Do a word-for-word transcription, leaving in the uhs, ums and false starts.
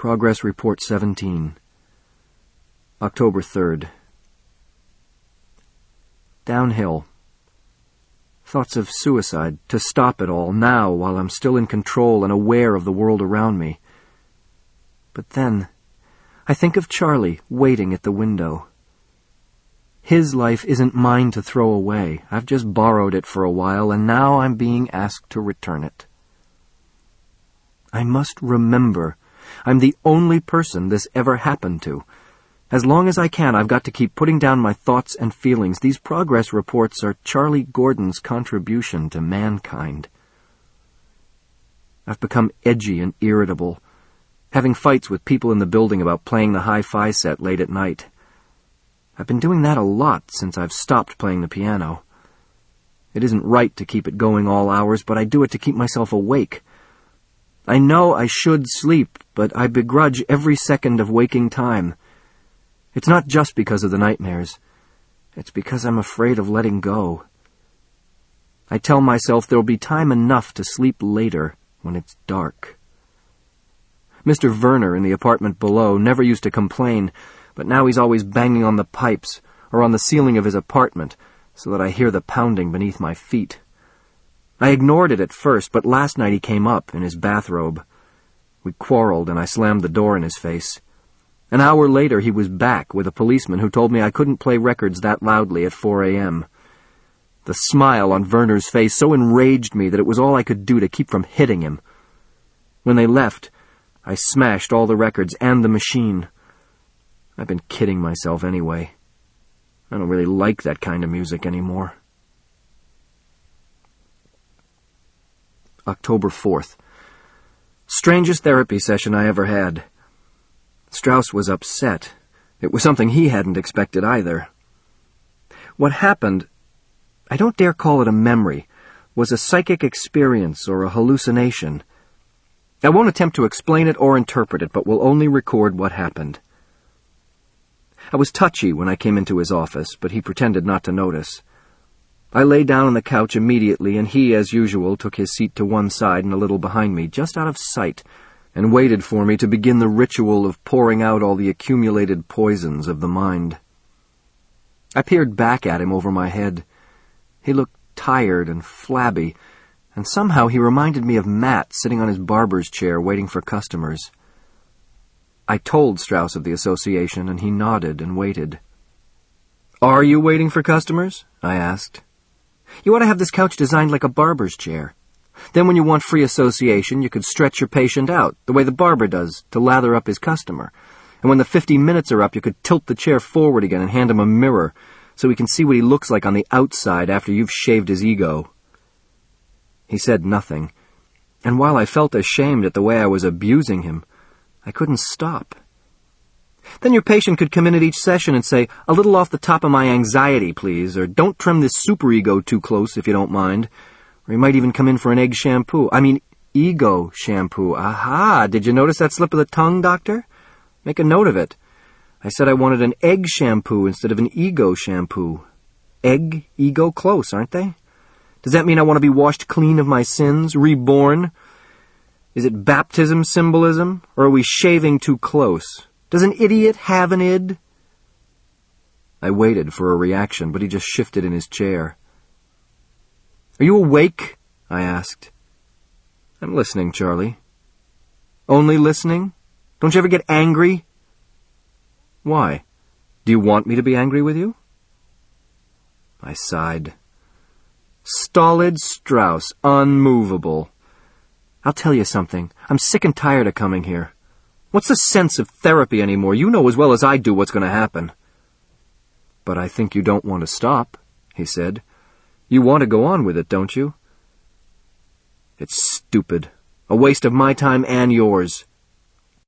Progress Report seventeen. October third. Downhill. Thoughts of suicide, to stop it all, now, while I'm still in control and aware of the world around me. But then, I think of Charlie waiting at the window. His life isn't mine to throw away. I've just borrowed it for a while, and now I'm being asked to return it. I must remember I'm the only person this ever happened to. As long as I can, I've got to keep putting down my thoughts and feelings. These progress reports are Charlie Gordon's contribution to mankind. I've become edgy and irritable, having fights with people in the building about playing the hi-fi set late at night. I've been doing that a lot since I've stopped playing the piano. It isn't right to keep it going all hours, but I do it to keep myself awake. I know I should sleep, but I begrudge every second of waking time. It's not just because of the nightmares. It's because I'm afraid of letting go. I tell myself there'll be time enough to sleep later when it's dark. Mister Werner in the apartment below never used to complain, but now he's always banging on the pipes or on the ceiling of his apartment so that I hear the pounding beneath my feet. I ignored it at first, but last night he came up in his bathrobe. We quarreled and I slammed the door in his face. An hour later he was back with a policeman who told me I couldn't play records that loudly at four a.m. The smile on Werner's face so enraged me that it was all I could do to keep from hitting him. When they left, I smashed all the records and the machine. I've been kidding myself anyway. I don't really like that kind of music anymore. October fourth. Strangest therapy session I ever had. Strauss was upset. It was something he hadn't expected either. What happened, I don't dare call it a memory, was a psychic experience or a hallucination. I won't attempt to explain it or interpret it, but will only record what happened. I was touchy when I came into his office, but he pretended not to notice. I lay down on the couch immediately, and he, as usual, took his seat to one side and a little behind me, just out of sight, and waited for me to begin the ritual of pouring out all the accumulated poisons of the mind. I peered back at him over my head. He looked tired and flabby, and somehow he reminded me of Matt sitting on his barber's chair waiting for customers. I told Strauss of the association, and he nodded and waited. "Are you waiting for customers?" I asked. "You ought to have this couch designed like a barber's chair. Then when you want free association, you could stretch your patient out, the way the barber does, to lather up his customer. And when the fifty minutes are up, you could tilt the chair forward again and hand him a mirror, so he can see what he looks like on the outside after you've shaved his ego." He said nothing, and while I felt ashamed at the way I was abusing him, I couldn't stop. "Then your patient could come in at each session and say, 'A little off the top of my anxiety, please,' or 'Don't trim this superego too close, if you don't mind.' Or he might even come in for an egg shampoo. I mean, ego shampoo. Aha! Did you notice that slip of the tongue, doctor? Make a note of it. I said I wanted an egg shampoo instead of an ego shampoo. Egg, ego, close, aren't they? Does that mean I want to be washed clean of my sins, reborn? Is it baptism symbolism, or are we shaving too close? Does an idiot have an id?" I waited for a reaction, but he just shifted in his chair. "Are you awake?" I asked. "I'm listening, Charlie." "Only listening? Don't you ever get angry?" "Why? Do you want me to be angry with you?" I sighed. Stolid Strauss, unmovable. "I'll tell you something. I'm sick and tired of coming here. What's the sense of therapy anymore? You know as well as I do what's going to happen." "But I think you don't want to stop," he said. "You want to go on with it, don't you?" "It's stupid. A waste of my time and yours.